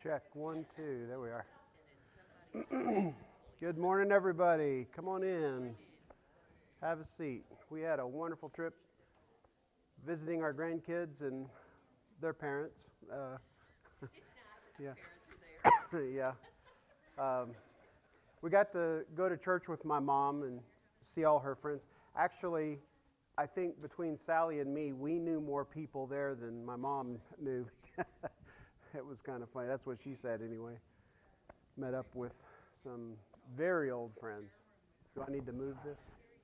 Check, 1, 2, there we are. Good morning, everybody. Come on in. Have a seat. We had a wonderful trip visiting our grandkids and their parents. Yeah. Yeah. We got to go to church with my mom and see all her friends. Actually, I think between Sally and me, we knew more people there than my mom knew. It was kind of funny. That's what she said anyway. Met up with some very old friends. Do I need to move this?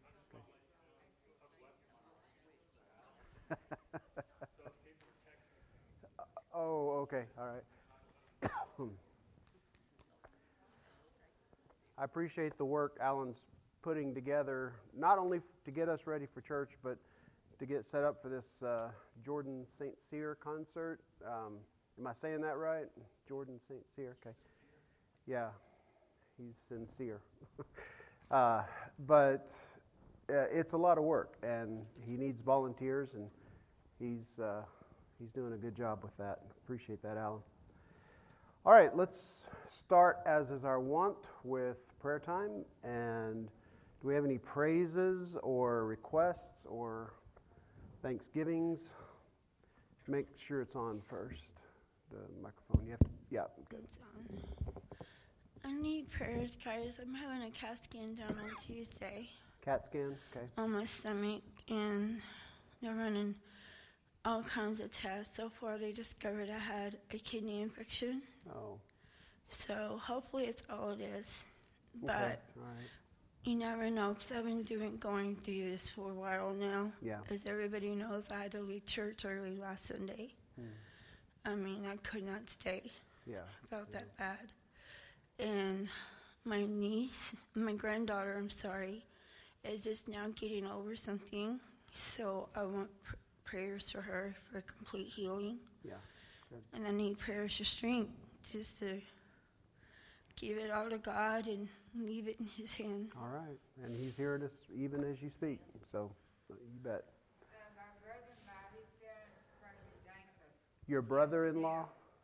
Okay. Oh, okay. All right. I appreciate the work Alan's putting together, not only to get us ready for church, but to get set up for this Jordan St. Cyr concert. Am I saying that right? Jordan St. Cyr, okay. Yeah, he's sincere. But it's a lot of work, and he needs volunteers, and he's doing a good job with that. Appreciate that, Alan. All right, let's start, as is our wont, with prayer time. And do we have any praises or requests or thanksgivings? Make sure it's on first. The microphone. You have to, yeah. Good. It's on. I need prayers, guys. I'm having a CAT scan done on Tuesday. CAT scan? Okay. On my stomach, and they're running all kinds of tests. So far, they discovered I had a kidney infection. Oh. So hopefully it's all it is. But okay. All right. You never know, because I've been going through this for a while now. Yeah. As everybody knows, I had to leave church early last Sunday. I mean, I could not stay. Yeah. I felt that bad. And my granddaughter, is just now getting over something. So I want prayers for her for complete healing. Yeah. Good. And I need prayers for strength, just to give it all to God and leave it in His hand. All right. And He's hearing us even as you speak. So you bet. Your brother-in-law?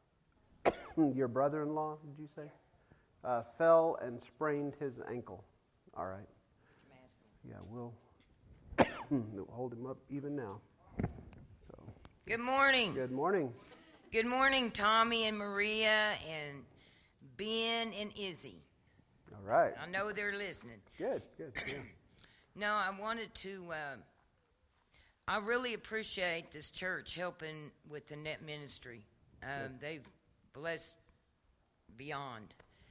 Your brother-in-law, did you say? Fell and sprained his ankle. All right. Yeah, we'll hold him up even now. So. Good morning. Good morning. Good morning, Tommy and Maria and Ben and Izzy. All right. I know they're listening. Good. Yeah. No, I wanted to... I really appreciate this church helping with the net ministry. They've blessed beyond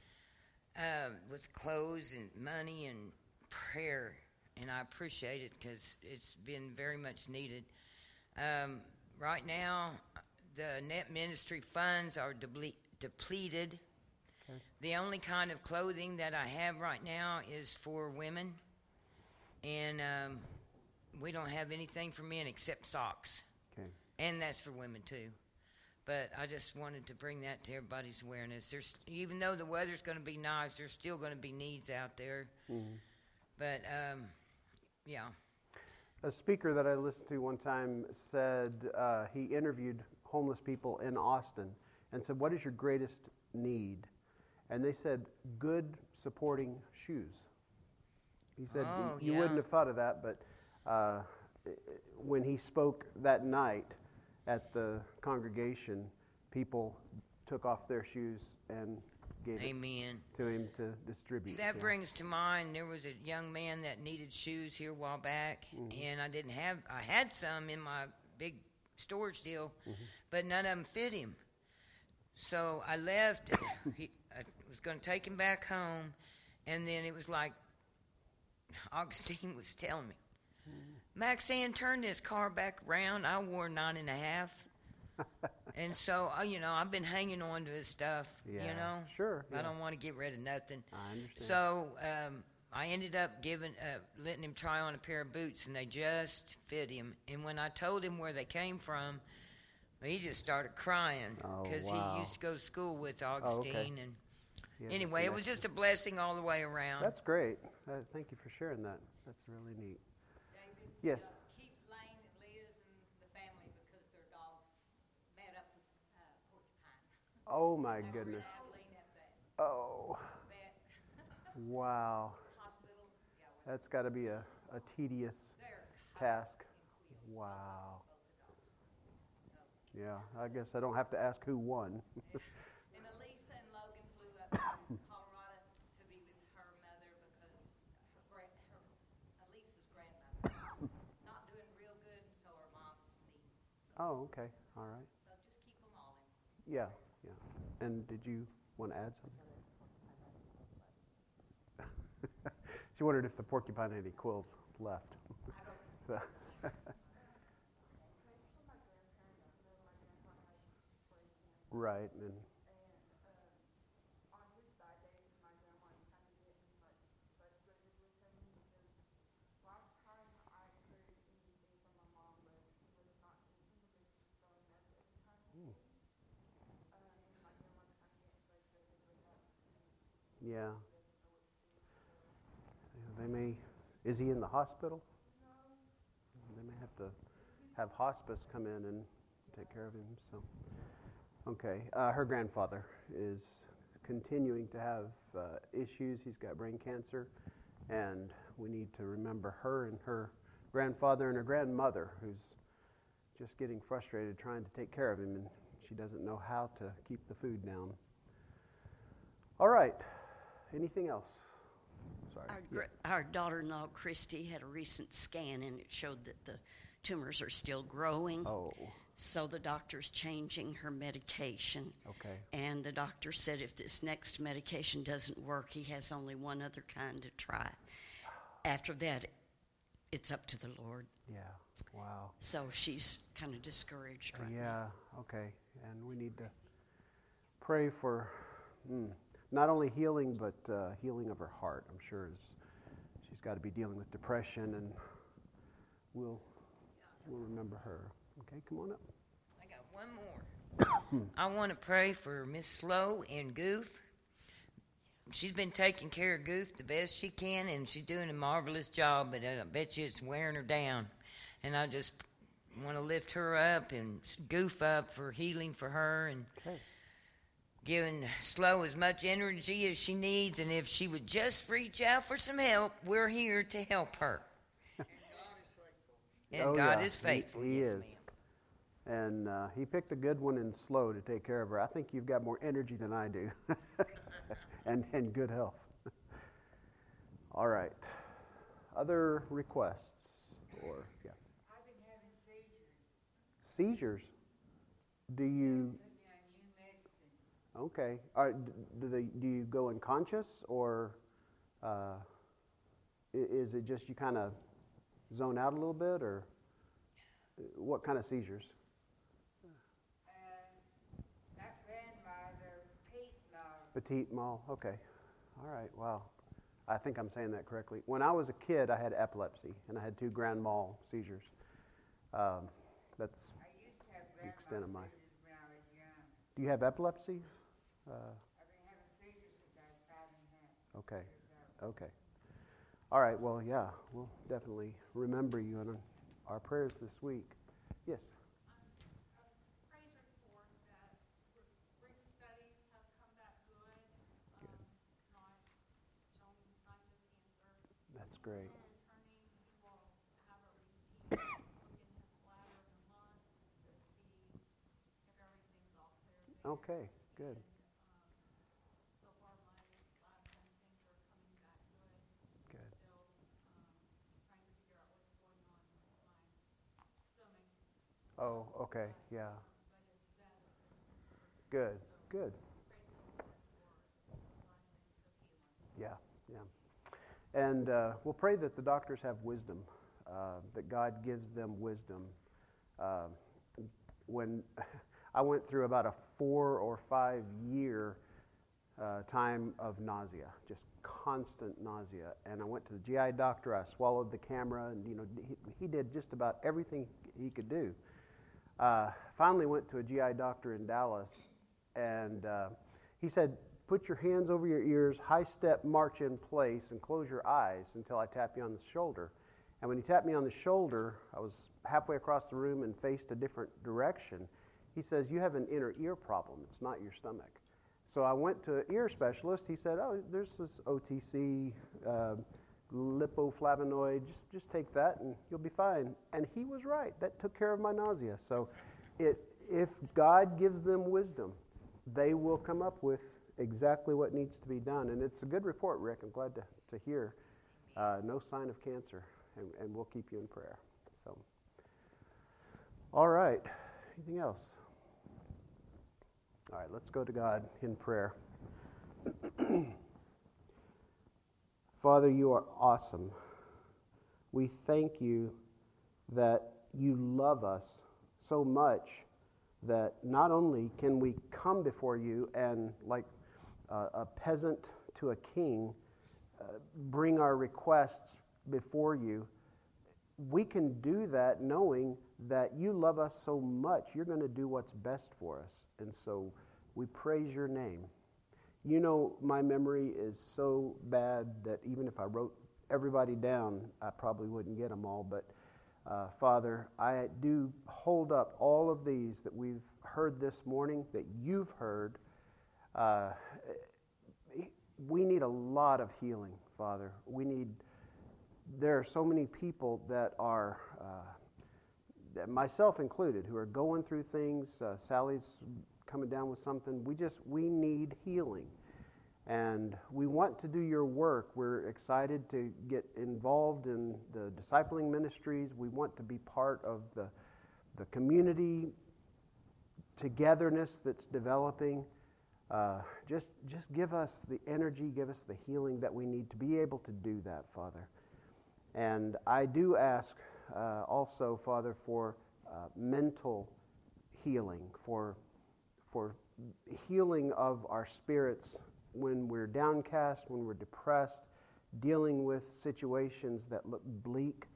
with clothes and money and prayer, and I appreciate it because it's been very much needed. Right now, the net ministry funds are depleted. Okay. The only kind of clothing that I have right now is for women, and we don't have anything for men except socks. Okay. And that's for women too. But I just wanted to bring that to everybody's awareness. Even though the weather's going to be nice, there's still going to be needs out there. Mm-hmm. But, yeah. A speaker that I listened to one time said he interviewed homeless people in Austin and said, "What is your greatest need?" And they said, "Good supporting shoes." He said, you wouldn't have thought of that, but when he spoke that night at the congregation, people took off their shoes and gave Amen. It to him to distribute. That brings to mind, there was a young man that needed shoes here a while back, and I had some in my big storage deal, but none of them fit him. So I left. I was going to take him back home, and then it was like Augustine was telling me, "Maxine, turn this car back around." I wore 9.5. And so, I've been hanging on to his stuff, Sure. I don't want to get rid of nothing. I understand. So I ended up letting him try on a pair of boots, and they just fit him. And when I told him where they came from, he just started crying because he used to go to school with Augustine. Oh, okay. And anyway, it was just a blessing all the way around. That's great. Thank you for sharing that. That's really neat. David, yes. Keep Lane and Liz and the family because their dogs met up with Porcupine. Oh my goodness. Oh. Wow. That's got to be a tedious task. Wow. Yeah, I guess I don't have to ask who won. And Elisa and Logan flew up to Colorado to be with her mother because Elisa's grandmother is not doing real good, and so her mom's needs. So, Oh, okay. All right. so just keep them all in. Yeah, yeah. And did you want to add something? She wondered if the porcupine had any quills left. So- right, and yeah. They may. Is he in the hospital? They may have to have hospice come in and take care of him. So, okay. Her grandfather is continuing to have issues. He's got brain cancer, and we need to remember her and her grandfather and her grandmother, who's just getting frustrated trying to take care of him, and she doesn't know how to keep the food down. All right. Anything else? Sorry. Our daughter-in-law, Christy, had a recent scan, and it showed that the tumors are still growing. Oh, So the doctor's changing her medication. okay. And the doctor said if this next medication doesn't work, he has only one other kind to try. After that, it's up to the Lord. Yeah. Wow. So she's kind of discouraged right now. Yeah. Okay. And we need to pray for not only healing, but healing of her heart. I'm sure she's got to be dealing with depression, and we'll remember her. Okay, come on up. I got one more. I want to pray for Miss Slow and Goof. She's been taking care of Goof the best she can, and she's doing a marvelous job, but I bet you it's wearing her down. And I just want to lift her up and Goof up for healing for her, and Okay. giving Slow as much energy as she needs. And if she would just reach out for some help, we're here to help her. And God is faithful. He Yes, is. ma'am. And he picked a good one in Slow to take care of her. I think you've got more energy than I do, and good health. All right. Other requests, or yeah. I've been having seizures. Seizures. Do you? Put me on new medicine. Okay. Do you go unconscious, or is it just you kind of zone out a little bit, or what kind of seizures? That grandmother, Pete Love. Petite mal. Okay. All right. Wow. I think I'm saying that correctly. When I was a kid, I had epilepsy, and I had 2 grand mal seizures. That's I used to have the extent of grandma my. seizures when I was young. Do you have epilepsy? I've been having seizures since I was 5 Okay. years old. Okay. All right. Well, yeah, we'll definitely remember you in our prayers this week. Yes. Praise report that ring studies have come back good, not showing signs of cancer. That's great. Returning, he will have a routine, look in his bladder in a month to see if everything's all clear there. Okay. Good. So far my labs and things are coming back good. Good. Still trying to figure out what's going on with my stomach, Oh, okay. Yeah. but it's better. Good. Good. Praise the Lord for blessings of healing. Yeah. Yeah. And we'll pray that the doctors have wisdom, that God gives them wisdom. When I went through about a 4 or 5 year time of nausea, just constant nausea, and I went to the GI doctor. I swallowed the camera, and he did just about everything he could do. Finally went to a GI doctor in Dallas, and he said, "Put your hands over your ears, high step march in place, and close your eyes until I tap you on the shoulder." And when he tapped me on the shoulder, I was halfway across the room and faced a different direction. He says, you have an inner ear problem. It's not your stomach. So I went to an ear specialist. He said, oh, there's this OTC, lipoflavonoid. Just take that and you'll be fine. And he was right. That took care of my nausea. So if God gives them wisdom, they will come up with exactly what needs to be done. And it's a good report, Rick. I'm glad to hear. No sign of cancer. And we'll keep you in prayer. So, all right. Anything else? All right, let's go to God in prayer. Father, you are awesome. We thank you that you love us so much that not only can we come before you and, like a peasant to a king, bring our requests before you, we can do that knowing that you love us so much, you're going to do what's best for us. And so we praise your name. You know, my memory is so bad that even if I wrote everybody down, I probably wouldn't get them all. But Father, I do hold up all of these that we've heard this morning, that you've heard. We need a lot of healing, Father. There are so many people that are, myself included, who are going through things. Sally's coming down with something. We need healing. And we want to do your work. We're excited to get involved in the discipling ministries. We want to be part of the community togetherness that's developing. Just give us the energy, give us the healing that we need to be able to do that, Father. And I do ask also, Father, for mental healing, for healing of our spirits when we're downcast, when we're depressed, dealing with situations that look bleak.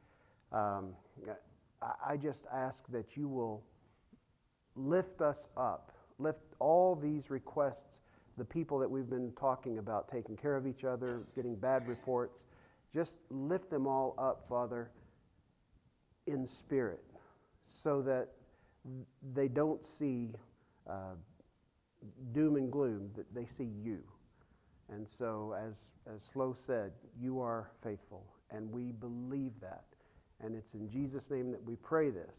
I just ask that you will lift us up, lift all these requests, the people that we've been talking about, taking care of each other, getting bad reports, just lift them all up, Father, in spirit, so that they don't see doom and gloom, that they see you. And so, as Flo said, you are faithful, and we believe that. And it's in Jesus' name that we pray this.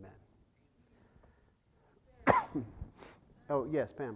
Amen. Oh, yes, Pam.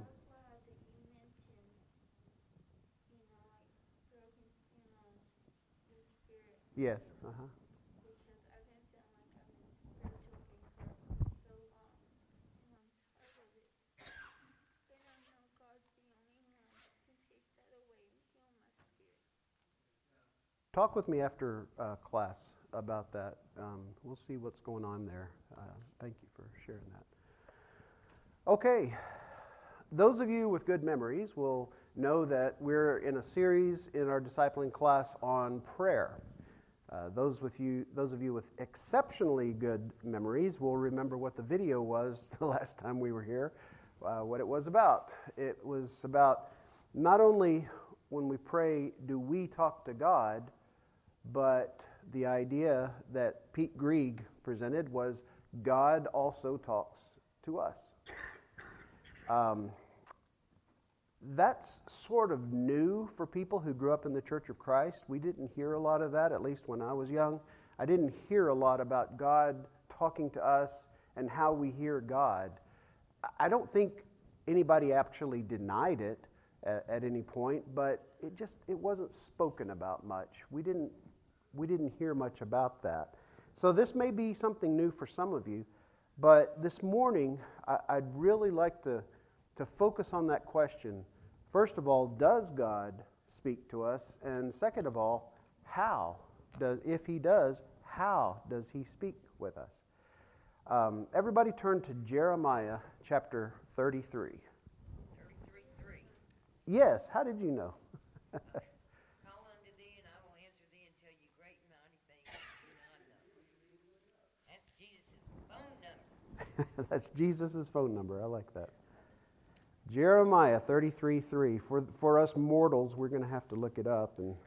Yes. Uh-huh. Because I've been feeling like I've been spiritual bankrupt for so long, and I'm tired of it. But I know God's the only one that can take that away and heal my spirit. Talk with me after class about that. We'll see what's going on there. Thank you for sharing that. Okay. Those of you with good memories will know that we're in a series in our discipling class on prayer. Those of you with exceptionally good memories will remember what the video was the last time we were here, what it was about. It was about not only when we pray do we talk to God, but the idea that Pete Greig presented was God also talks to us. That's sort of new for people who grew up in the Church of Christ. We didn't hear a lot of that, at least when I was young. I didn't hear a lot about God talking to us and how we hear God. I don't think anybody actually denied it at any point, but it wasn't spoken about much. We didn't hear much about that. So this may be something new for some of you, but this morning I'd really like to focus on that question. First of all, does God speak to us? And second of all, if He does, how does He speak with us? Everybody turn to Jeremiah chapter 33. 33:3. Yes, how did you know? Call unto thee, and I will answer thee and tell you great and mighty things that you not know. That's Jesus' phone number. That's Jesus' phone number. I like that. Jeremiah 33:3. For us mortals, we're going to have to look it up. And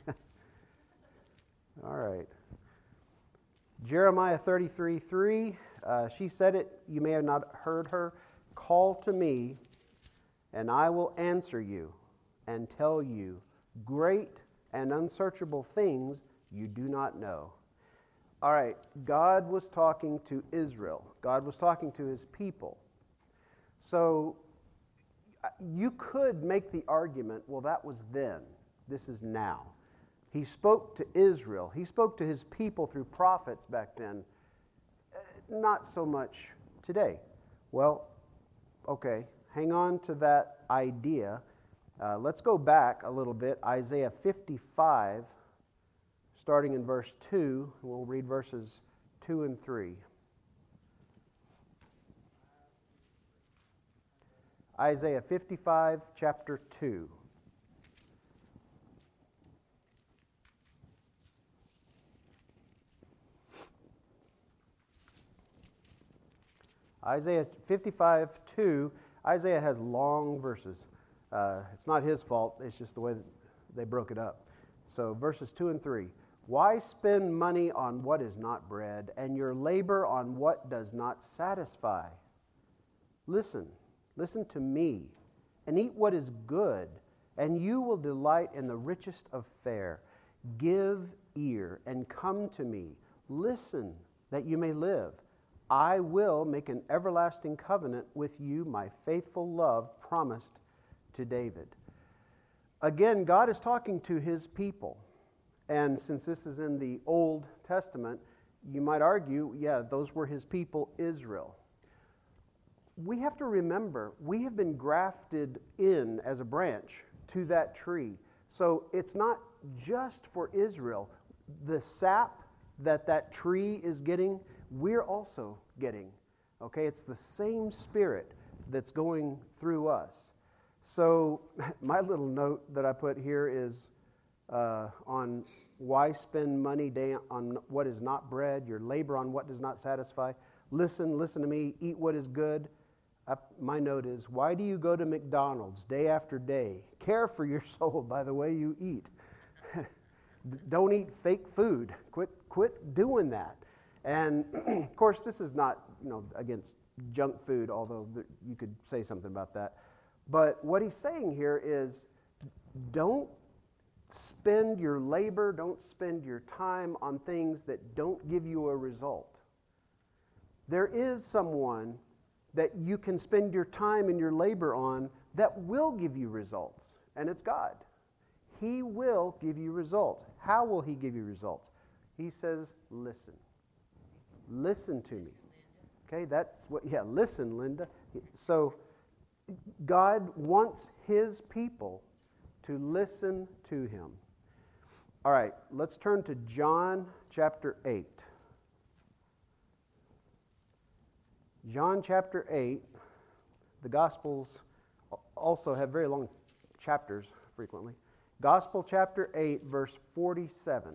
all right. Jeremiah 33:3 She said it, you may have not heard her. Call to me, and I will answer you and tell you great and unsearchable things you do not know. All right, God was talking to Israel. God was talking to his people. So you could make the argument, well, that was then. This is now. He spoke to Israel. He spoke to his people through prophets back then. Not so much today. Well, okay, hang on to that idea. Let's go back a little bit. Isaiah 55, starting in verse 2. We'll read verses 2 and 3. Isaiah 55, chapter 2. Isaiah 55, 2. Isaiah has long verses. It's not his fault. It's just the way that they broke it up. So verses 2 and 3. Why spend money on what is not bread, and your labor on what does not satisfy? Listen to me, and eat what is good, and you will delight in the richest of fare. Give ear and come to me. Listen, that you may live. I will make an everlasting covenant with you, my faithful love promised to David. Again, God is talking to his people. And since this is in the Old Testament, you might argue, yeah, those were his people, Israel. We have to remember, we have been grafted in as a branch to that tree. So it's not just for Israel. The sap that tree is getting, we're also getting. Okay, it's the same spirit that's going through us. So my little note that I put here is on why spend money on what is not bread, your labor on what does not satisfy. Listen to me, eat what is good. My note is, why do you go to McDonald's day after day? Care for your soul by the way you eat. Don't eat fake food. Quit doing that. And of course, this is not against junk food, although you could say something about that. But what he's saying here is, don't spend your labor, don't spend your time on things that don't give you a result. There is someone that you can spend your time and your labor on that will give you results, and it's God. He will give you results. How will he give you results? He says, listen. Listen to me. Okay, that's what, listen, Linda. So God wants his people to listen to him. All right, let's turn to John chapter 8. John chapter 8, the Gospels also have very long chapters frequently. Gospel chapter 8, verse 47.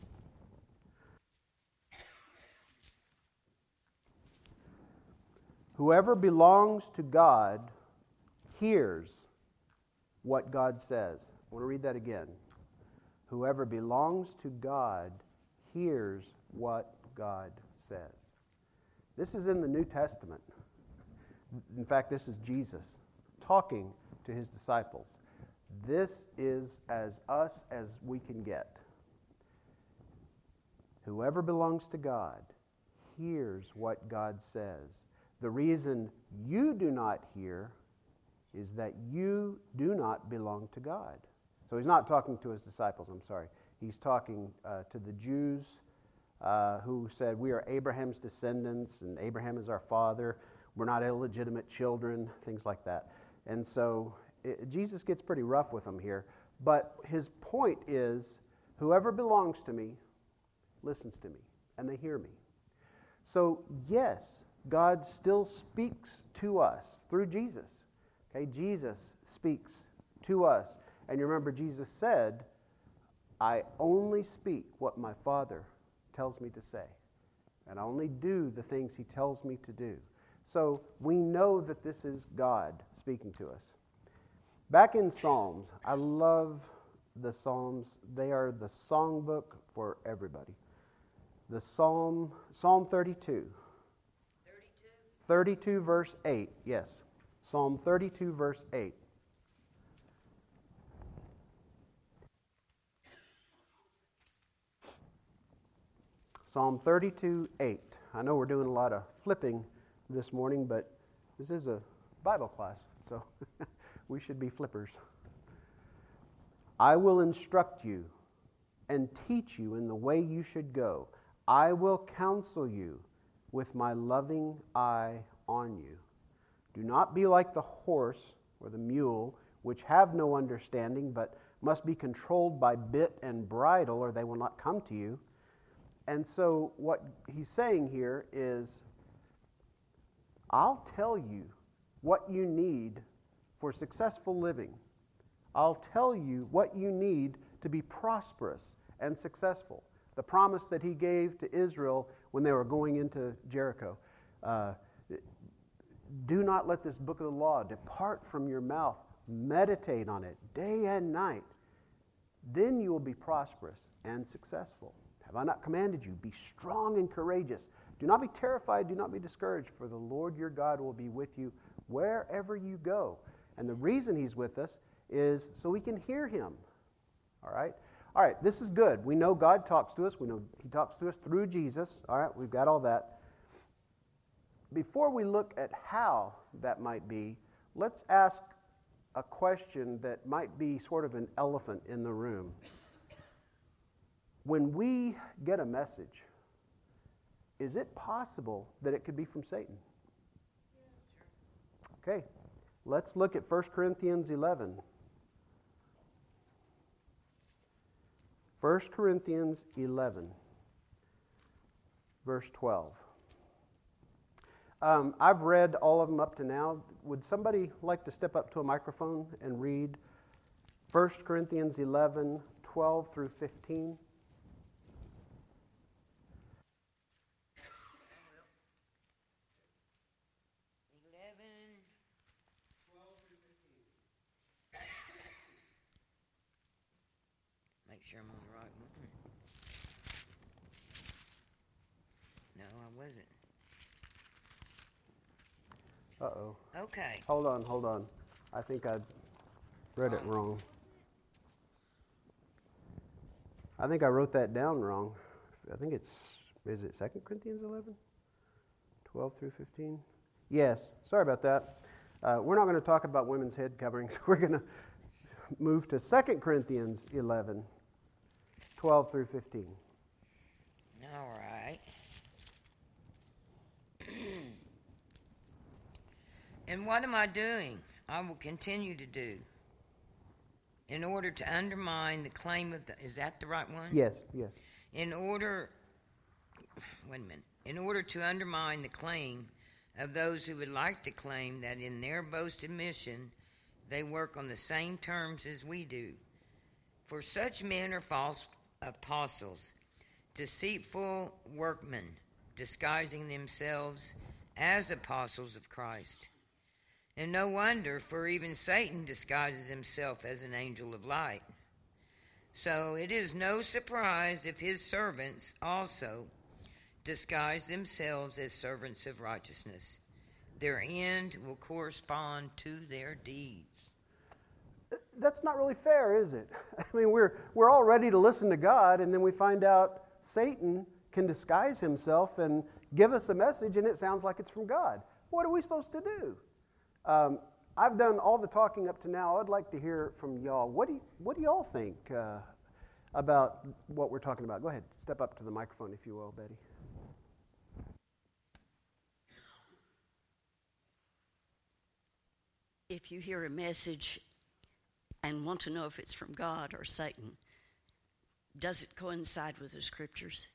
Whoever belongs to God hears what God says. I want to read that again. Whoever belongs to God hears what God says. This is in the New Testament. In fact, this is Jesus talking to his disciples. This is as us as we can get. Whoever belongs to God hears what God says. The reason you do not hear is that you do not belong to God. So he's not talking to his disciples, I'm sorry. He's talking to the Jews who said, we are Abraham's descendants, and Abraham is our father. We're not illegitimate children, things like that. And so Jesus gets pretty rough with them here. But his point is, whoever belongs to me listens to me, and they hear me. So yes, God still speaks to us through Jesus. Okay, Jesus speaks to us. And you remember Jesus said, I only speak what my Father tells me to say. And I only do the things he tells me to do. So we know that this is God speaking to us. Back in Psalms, I love the Psalms. They are the songbook for everybody. The Psalm 32. 32 verse 8. Yes. Psalm 32 verse 8. Psalm 32, 8. I know we're doing a lot of flipping this morning, but this is a Bible class, so we should be flippers. I will instruct you and teach you in the way you should go. I will counsel you with my loving eye on you. Do not be like the horse or the mule, which have no understanding, but must be controlled by bit and bridle, or they will not come to you. And so what he's saying here is, I'll tell you what you need for successful living. I'll tell you what you need to be prosperous and successful. The promise that he gave to Israel when they were going into Jericho. Do not let this book of the law depart from your mouth. Meditate on it day and night. Then you will be prosperous and successful. Have I not commanded you? Be strong and courageous. Do not be terrified, do not be discouraged, for the Lord your God will be with you wherever you go. And the reason he's with us is so we can hear him. All right? All right, this is good. We know God talks to us. We know he talks to us through Jesus. All right, we've got all that. Before we look at how that might be, let's ask a question that might be sort of an elephant in the room. When we get a message, is it possible that it could be from Satan? Okay, let's look at 1 Corinthians 11. 1 Corinthians 11, verse 12. I've read all of them up to now. Would somebody like to step up to a microphone and read 1 Corinthians 11, 12 through 15? Make sure I'm on the right one. No, I wasn't. Uh-oh. Okay. Hold on. I think I read it wrong. I think I wrote that down wrong. I think is it 2 Corinthians 11? 12 through 15? Yes. Sorry about that. We're not going to talk about women's head coverings. We're going to move to 2 Corinthians 11, 12 through 15. All right. And what am I doing? I will continue to do in order to undermine the claim of the... Is that the right one? Yes. In order to undermine the claim of those who would like to claim that in their boasted mission they work on the same terms as we do. For such men are false apostles, deceitful workmen, disguising themselves as apostles of Christ. And no wonder, for even Satan disguises himself as an angel of light. So it is no surprise if his servants also disguise themselves as servants of righteousness. Their end will correspond to their deeds. That's not really fair, is it? I mean, we're all ready to listen to God, and then we find out Satan can disguise himself and give us a message, and it sounds like it's from God. What are we supposed to do? I've done all the talking up to now. I'd like to hear from y'all. What do y'all think about what we're talking about? Go ahead, step up to the microphone, if you will, Betty. If you hear a message and want to know if it's from God or Satan, does it coincide with the Scriptures?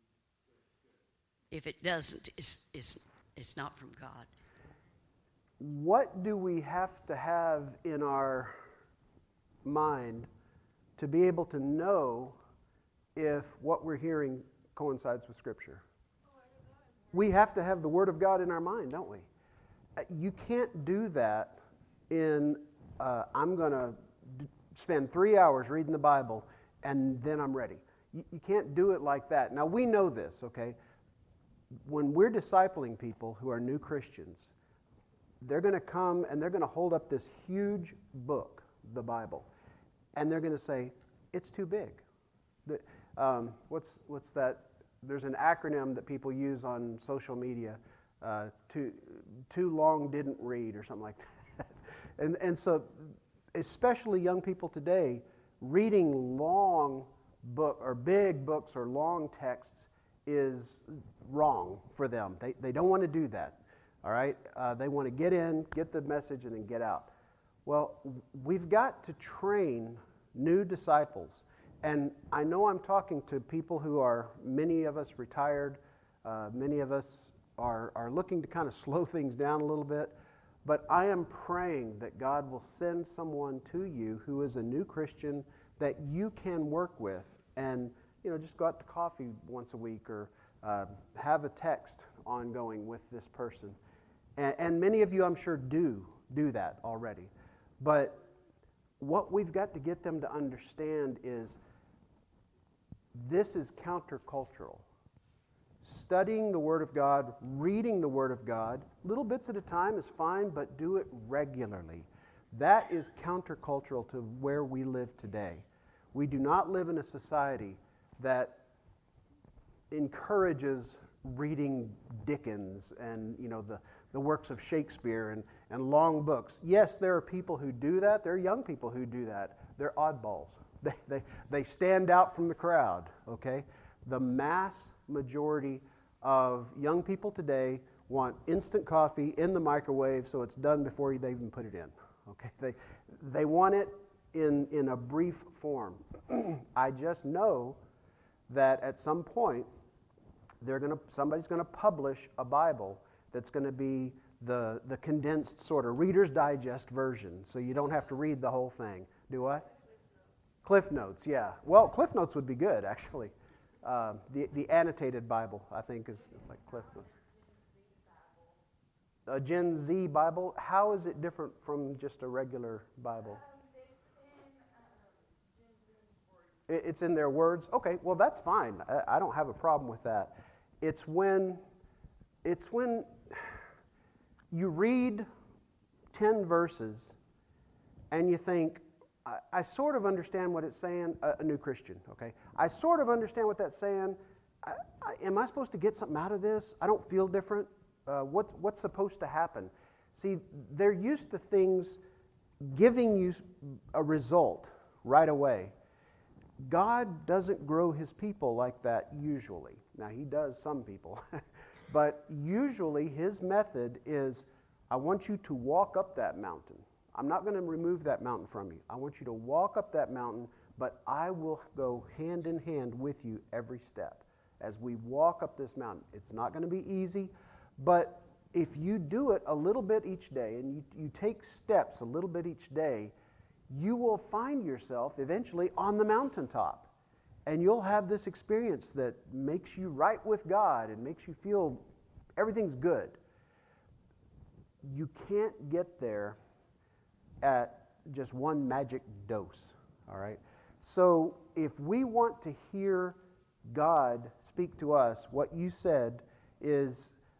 If it doesn't, it's not from God. What do we have to have in our mind to be able to know if what we're hearing coincides with Scripture? We have to have the Word of God in our mind, don't we? You can't do that in, I'm going to spend 3 hours reading the Bible and then I'm ready. You can't do it like that. Now, we know this, okay? when we're discipling people who are new Christians, they're going to come and they're going to hold up this huge book, the Bible, and they're going to say, it's too big. What's that? There's an acronym that people use on social media, too long didn't read or something like that. And so, especially young people today, reading long book or big books or long texts is wrong for them. They don't want to do that. All right? They want to get in, get the message, and then get out. Well, we've got to train new disciples. And I know I'm talking to people who are, many of us retired, many of us are looking to kind of slow things down a little bit. But I am praying that God will send someone to you who is a new Christian that you can work with, and just go out to coffee once a week, or have a text ongoing with this person. And many of you, I'm sure, do that already. But what we've got to get them to understand is this is countercultural. Studying the Word of God, reading the Word of God, little bits at a time is fine, but do it regularly. That is countercultural to where we live today. We do not live in a society that encourages reading Dickens and the works of Shakespeare and long books. Yes, there are people who do that. There are young people who do that. They're oddballs. They stand out from the crowd, okay? The mass majority of young people today want instant coffee in the microwave so it's done before they even put it in, okay? They want it in a brief form. I just know that at some point somebody's going to publish a Bible that's going to be the condensed sort of Reader's Digest version, so you don't have to read the whole thing. Do what? Cliff Notes, yeah. Well, Cliff Notes would be good, actually. The annotated Bible, I think, is like Cliff Notes. A Gen Z Bible, how is it different from just a regular Bible? It's in their words? Okay, well, that's fine. I don't have a problem with that. It's when you read 10 verses and you think, I sort of understand what it's saying, a new Christian, okay? I sort of understand what that's saying. Am I supposed to get something out of this? I don't feel different. What's supposed to happen? See, they're used to things giving you a result right away. God doesn't grow His people like that usually. Now, He does some people. But usually His method is, I want you to walk up that mountain. I'm not going to remove that mountain from you. I want you to walk up that mountain, but I will go hand in hand with you every step. As we walk up this mountain, it's not going to be easy, but if you do it a little bit each day, and you take steps a little bit each day, you will find yourself eventually on the mountaintop. And you'll have this experience that makes you right with God and makes you feel everything's good. You can't get there at just one magic dose, all right? So if we want to hear God speak to us, what you said is,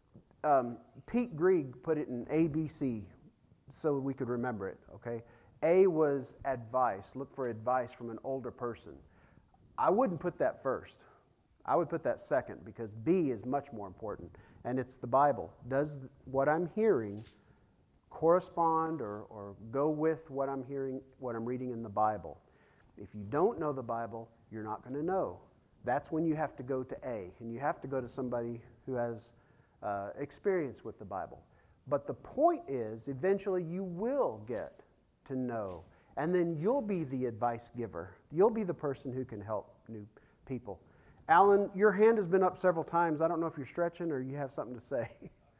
Pete Greig put it in ABC so we could remember it, okay? A was advice. Look for advice from an older person. I wouldn't put that first. I would put that second, because B is much more important, and it's the Bible. Does what I'm hearing correspond or go with what I'm hearing, what I'm reading in the Bible? If you don't know the Bible, you're not going to know. That's when you have to go to A, and you have to go to somebody who has experience with the Bible. But the point is, eventually you will get to know, and then you'll be the advice giver. You'll be the person who can help new people. Alan, your hand has been up several times. I don't know if you're stretching or you have something to say.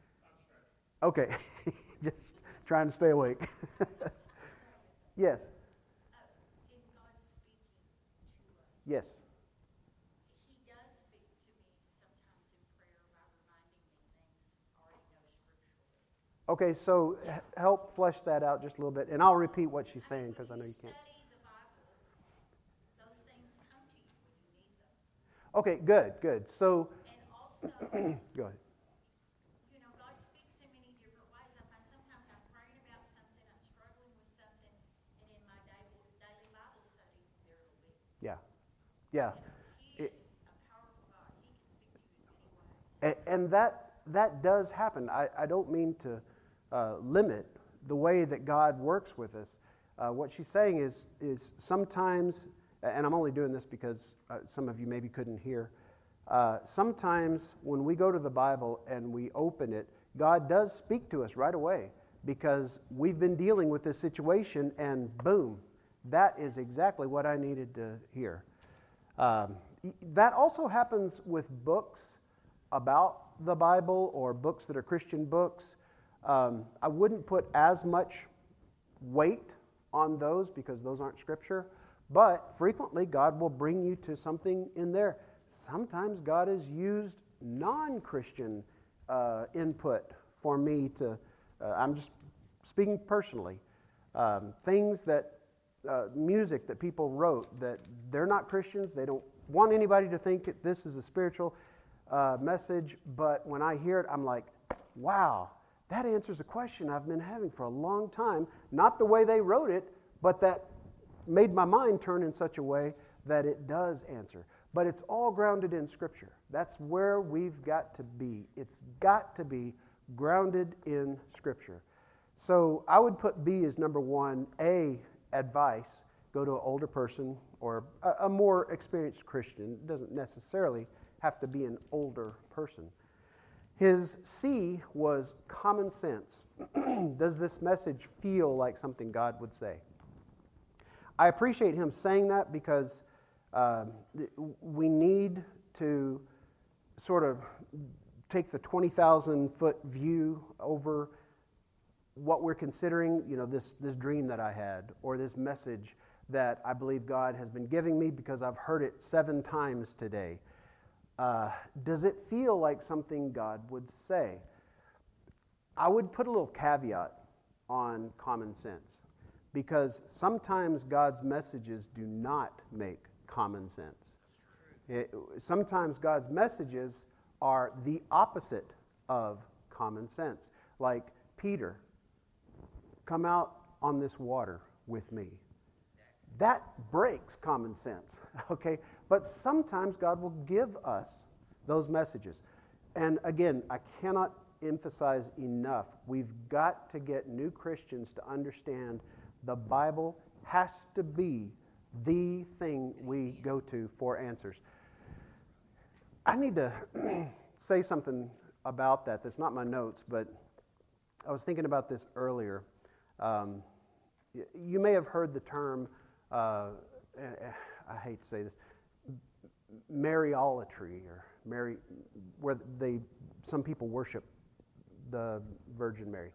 Okay, just trying to stay awake. Yes. In God speaking to us, Yes. He does speak to me sometimes in prayer by reminding me things I already know scripturally. Okay, so help flesh that out just a little bit, and I'll repeat what she's saying because I know you can't. Study the Bible, those things come to you when you need them. Okay, good. So, And also also, Go ahead. God speaks in many different ways. I find sometimes I'm praying about something, I'm struggling with something, and in my daily Bible study, there it'll be. Yeah. Yeah. He is a powerful God. He can speak to you in many ways. And that does happen. I don't mean to limit the way that God works with us. What she's saying is sometimes, and I'm only doing this because some of you maybe couldn't hear, sometimes when we go to the Bible and we open it, God does speak to us right away because we've been dealing with this situation and boom, that is exactly what I needed to hear. That also happens with books about the Bible or books that are Christian books. I wouldn't put as much weight on those because those aren't Scripture, but frequently God will bring you to something in there. Sometimes God has used non-Christian input for me to, I'm just speaking personally, things that, music that people wrote that they're not Christians, they don't want anybody to think that this is a spiritual message, but when I hear it, I'm like, wow, that answers a question I've been having for a long time. Not the way they wrote it, but that made my mind turn in such a way that it does answer. But it's all grounded in Scripture. That's where we've got to be. It's got to be grounded in Scripture. So I would put B as number one. A, advice. Go to an older person or a more experienced Christian. It doesn't necessarily have to be an older person. His C was common sense. Does this message feel like something God would say? I appreciate him saying that because we need to sort of take the 20,000-foot view over what we're considering, this dream that I had or this message that I believe God has been giving me because I've heard it 7 times today. Does it feel like something God would say? I would put a little caveat on common sense because sometimes God's messages do not make common sense. Sometimes God's messages are the opposite of common sense. Like, Peter, come out on this water with me. That breaks common sense, okay? But sometimes God will give us those messages. And again, I cannot emphasize enough, we've got to get new Christians to understand the Bible has to be the thing we go to for answers. I need to say something about that. That's not my notes, but I was thinking about this earlier. You may have heard the term, I hate to say this, Mariolatry, or Mary, where some people worship the Virgin Mary.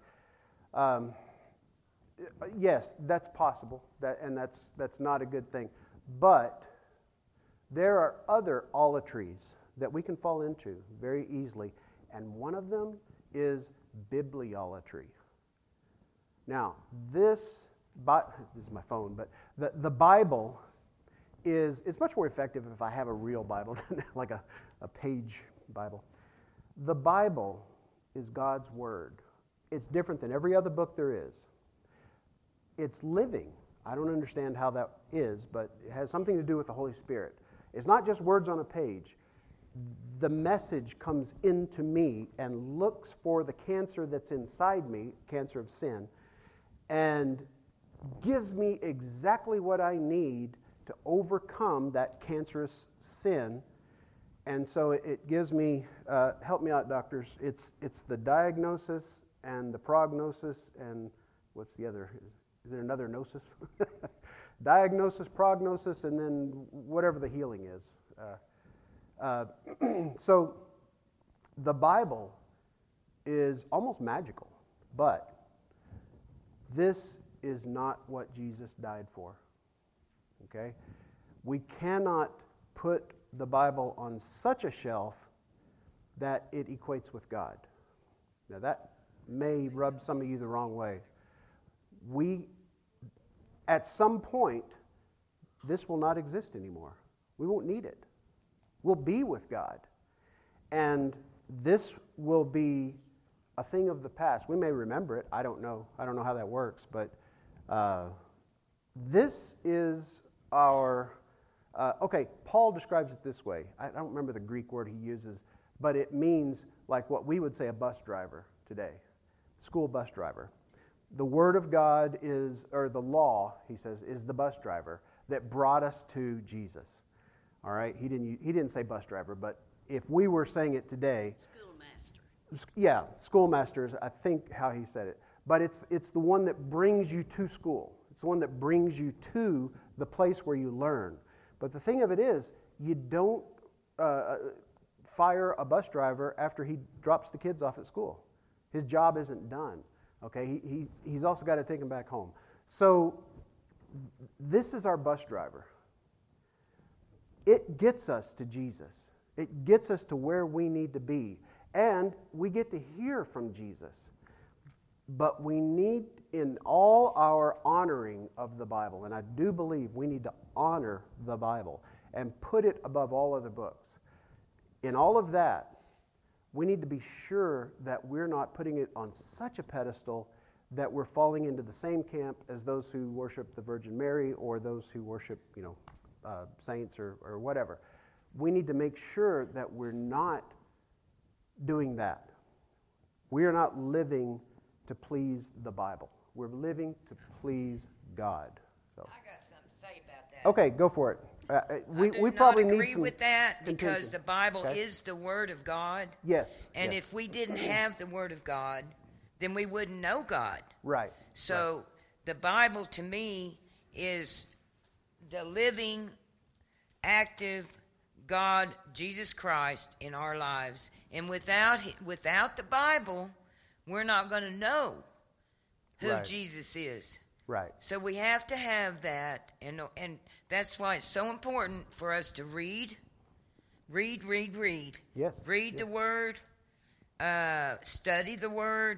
Yes, that's possible, and that's not a good thing. But there are other olatries that we can fall into very easily, and one of them is bibliolatry. Now, this is my phone, but the Bible it's much more effective if I have a real Bible, like a page Bible. The Bible is God's Word. It's different than every other book there is. It's living. I don't understand how that is, but it has something to do with the Holy Spirit. It's not just words on a page. The message comes into me and looks for the cancer that's inside me, cancer of sin, and gives me exactly what I need to overcome that cancerous sin. And so it gives me, help me out, doctors, it's the diagnosis and the prognosis and what's the other? Is there another gnosis? Diagnosis, prognosis, and then whatever the healing is. So the Bible is almost magical, but this is not what Jesus died for. Okay? We cannot put the Bible on such a shelf that it equates with God. Now that may rub some of you the wrong way. At some point, this will not exist anymore. We won't need it. We'll be with God. And this will be a thing of the past. We may remember it. I don't know. I don't know how that works. But this is our... okay, Paul describes it this way. I don't remember the Greek word he uses, but it means like what we would say a bus driver today, school bus driver. The Word of God is, or the law, he says, is the bus driver that brought us to Jesus. All right? He didn't say bus driver, but if we were saying it today... Schoolmaster. Yeah, schoolmaster is, I think, how he said it. But it's the one that brings you to school. It's the one that brings you to the place where you learn. But the thing of it is, you don't fire a bus driver after he drops the kids off at school. His job isn't done. Okay, he's also got to take them back home. So this is our bus driver. It gets us to Jesus. It gets us to where we need to be. And we get to hear from Jesus. But we need, in all our honoring of the Bible, and I do believe we need to honor the Bible and put it above all other books. In all of that, we need to be sure that we're not putting it on such a pedestal that we're falling into the same camp as those who worship the Virgin Mary or those who worship, saints or whatever. We need to make sure that we're not doing that. We are not living to please the Bible. We're living to please God. So. I got something to say about that. Okay, go for it. We I do probably not need agree some with that because contention. the Bible Okay. is the Word of God. Yes. And yes. if we didn't have the Word of God, then we wouldn't know God. Right. So the Bible to me is the living, active God, Jesus Christ, in our lives. And without the Bible, we're not going to know who Right. Jesus is. Right. So we have to have that, and that's why it's so important for us to read. Yes. Read yes. the Word, study the Word,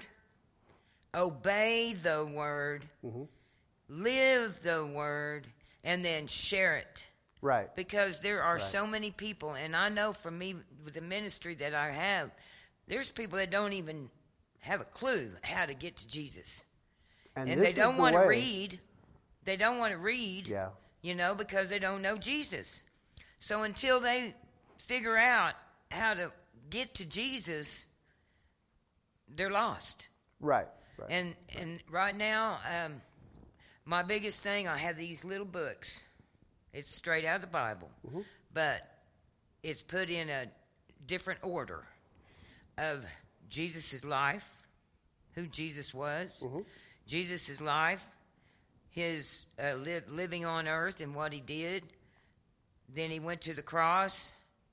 obey the Word, Mm-hmm. live the Word, and then share it. Right. Because there are Right. so many people, and I know from me with the ministry that I have, there's people that don't even have a clue how to get to Jesus. And this they is don't the want to way. read. They don't want to read, Yeah. because they don't know Jesus. So until they figure out how to get to Jesus, they're lost. Right. Right. And right now, my biggest thing, I have these little books. It's straight out of the Bible, Mm-hmm. but it's put in a different order of Jesus' life, who Jesus was, Mm-hmm. Jesus' life, his living on earth and what he did. Then he went to the cross.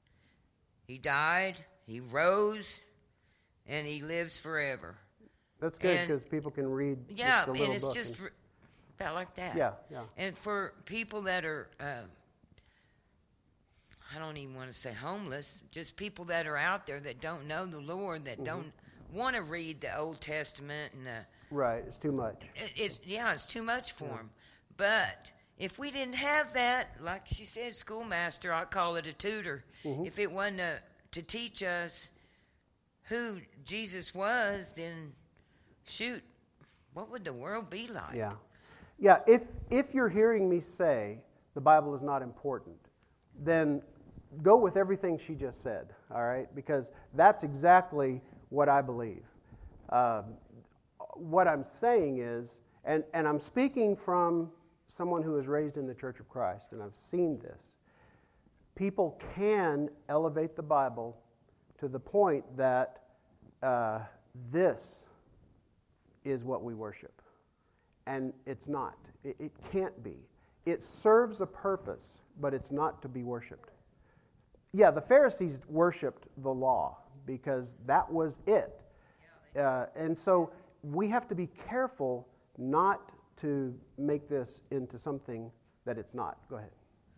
He died. He rose, and he lives forever. That's good and- because people can read. Yeah, the and little it's book just about like that. Yeah. Yeah. And for people that are, I don't even want to say homeless, just people that are out there that don't know the Lord, that don't want to read the Old Testament, and Right. It's too much. it's too much for them. But if we didn't have that, like she said, schoolmaster, I call it a tutor. Mm-hmm. If it wasn't to teach us who Jesus was, then shoot, what would the world be like? Yeah. Yeah. If you're hearing me say the Bible is not important, then go with everything she just said. All right, because that's exactly what I believe. What I'm saying is, and I'm speaking from someone who was raised in the Church of Christ, and I've seen this. People can elevate the Bible to the point that this is what we worship. And it's not. It can't be. It serves a purpose, but it's not to be worshipped. Yeah, the Pharisees worshipped the law because that was it. And so we have to be careful not to make this into something that it's not. Go ahead.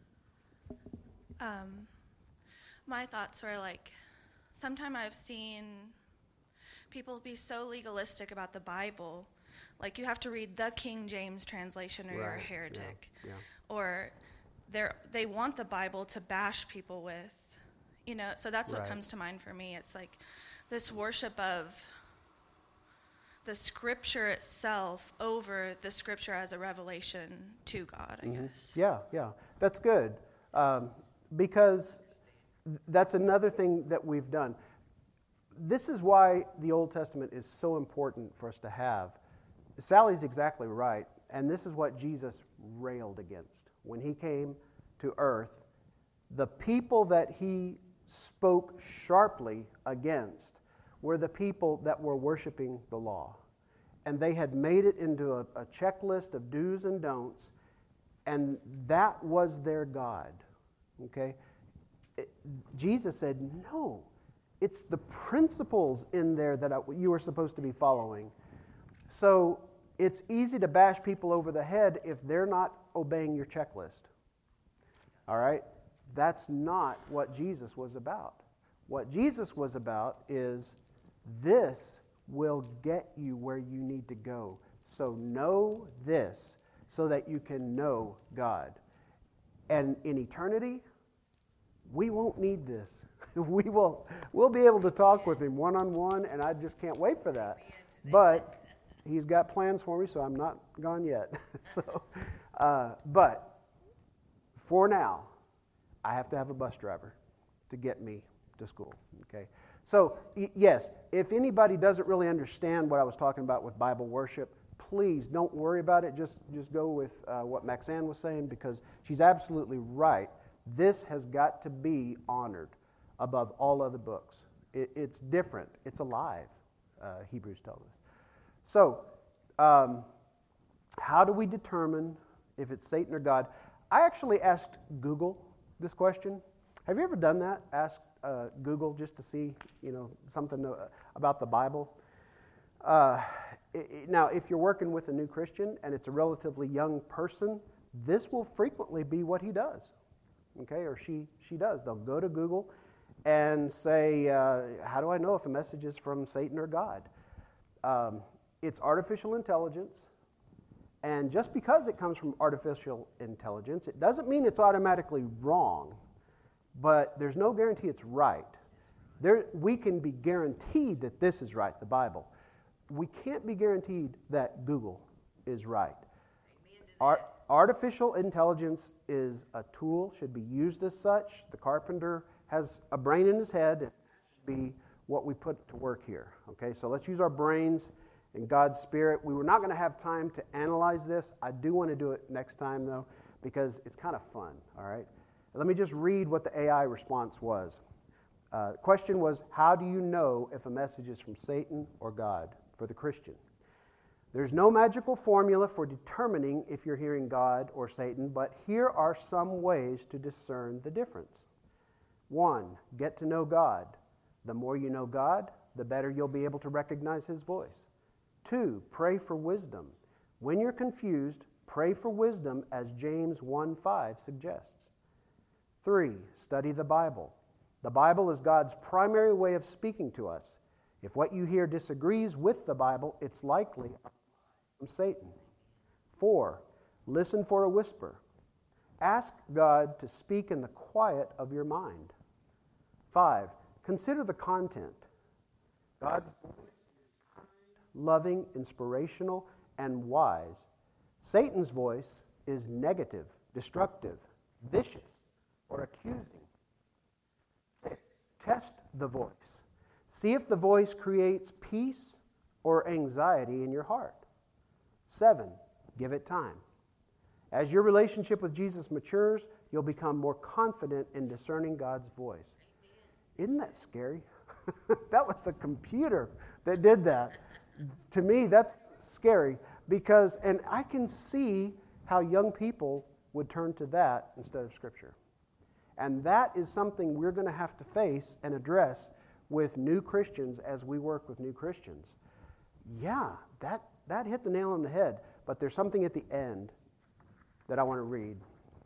My thoughts were like, sometimes I've seen people be so legalistic about the Bible. Like, you have to read the King James translation or you're a Right, heretic. yeah. Or they want the Bible to bash people with. So that's what Right. comes to mind for me. It's like this worship of the Scripture itself over the Scripture as a revelation to God, I guess. Yeah, that's good. Because that's another thing that we've done. This is why the Old Testament is so important for us to have. Sally's exactly right, and this is what Jesus railed against. When he came to earth, the people that he spoke sharply against were the people that were worshiping the law. And they had made it into a checklist of do's and don'ts, and that was their God. Okay? Jesus said, no, it's the principles in there that you are supposed to be following. So it's easy to bash people over the head if they're not obeying your checklist. All right? That's not what Jesus was about. What Jesus was about is this will get you where you need to go. So know this so that you can know God. And in eternity, we won't need this. We'll be able to talk with him one-on-one, and I just can't wait for that. But he's got plans for me, so I'm not gone yet. But for now, I have to have a bus driver to get me to school. Okay. So yes, if anybody doesn't really understand what I was talking about with Bible worship, please don't worry about it. Just go with what Maxanne was saying, because she's absolutely right. This has got to be honored above all other books. It's different. It's alive, Hebrews tells us. So, how do we determine if it's Satan or God? I actually asked Google this question. Have you ever done that? Asked Google just to see, something about the Bible? Now, if you're working with a new Christian and it's a relatively young person, this will frequently be what he does. Okay, or she does. They'll go to Google and say, how do I know if a message is from Satan or God? It's artificial intelligence, and just because it comes from artificial intelligence, it doesn't mean it's automatically wrong, but there's no guarantee it's right. We can be guaranteed that this is right, the Bible. We can't be guaranteed that Google is right. Artificial intelligence is a tool, should be used as such. The carpenter has a brain in his head. It should be what we put to work here. Okay, so let's use our brains in God's Spirit. We were not going to have time to analyze this. I do want to do it next time, though, because it's kind of fun, all right? Let me just read what the AI response was. The question was, how do you know if a message is from Satan or God for the Christian? There's no magical formula for determining if you're hearing God or Satan, but here are some ways to discern the difference. 1, get to know God. The more you know God, the better you'll be able to recognize his voice. 2, pray for wisdom. When you're confused, pray for wisdom as James 1:5 suggests. 3, study the Bible. The Bible is God's primary way of speaking to us. If what you hear disagrees with the Bible, it's likely from Satan. 4, listen for a whisper. Ask God to speak in the quiet of your mind. 5, consider the content. God's voice is kind, loving, inspirational, and wise. Satan's voice is negative, destructive, vicious, or accusing. 6, test the voice. See if the voice creates peace or anxiety in your heart. 7, give it time. As your relationship with Jesus matures, you'll become more confident in discerning God's voice. Isn't that scary? That was the computer that did that. To me, that's scary because, and I can see how young people would turn to that instead of Scripture. And that is something we're going to have to face and address with new Christians as we work with new Christians. Yeah, that hit the nail on the head, but there's something at the end that I want to read.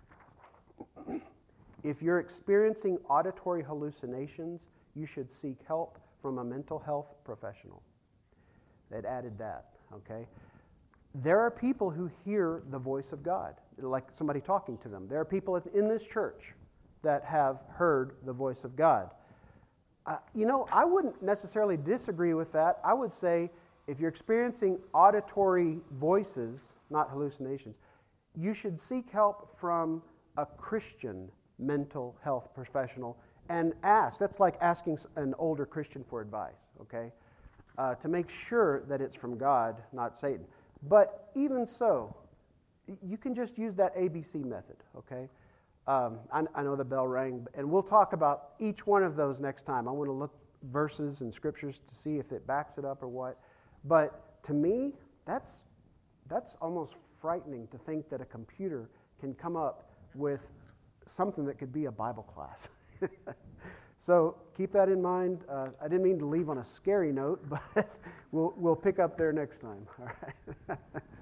If you're experiencing auditory hallucinations, you should seek help from a mental health professional. They'd added that, okay? There are people who hear the voice of God, like somebody talking to them. There are people in this church that have heard the voice of God. I wouldn't necessarily disagree with that. I would say if you're experiencing auditory voices, not hallucinations, you should seek help from a Christian mental health professional and ask. That's like asking an older Christian for advice, okay? To make sure that it's from God, not Satan. But even so, you can just use that ABC method, okay? I know the bell rang, and we'll talk about each one of those next time. I want to look verses and scriptures to see if it backs it up or what. But to me, that's almost frightening to think that a computer can come up with something that could be a Bible class. So keep that in mind. I didn't mean to leave on a scary note, but we'll pick up there next time. All right.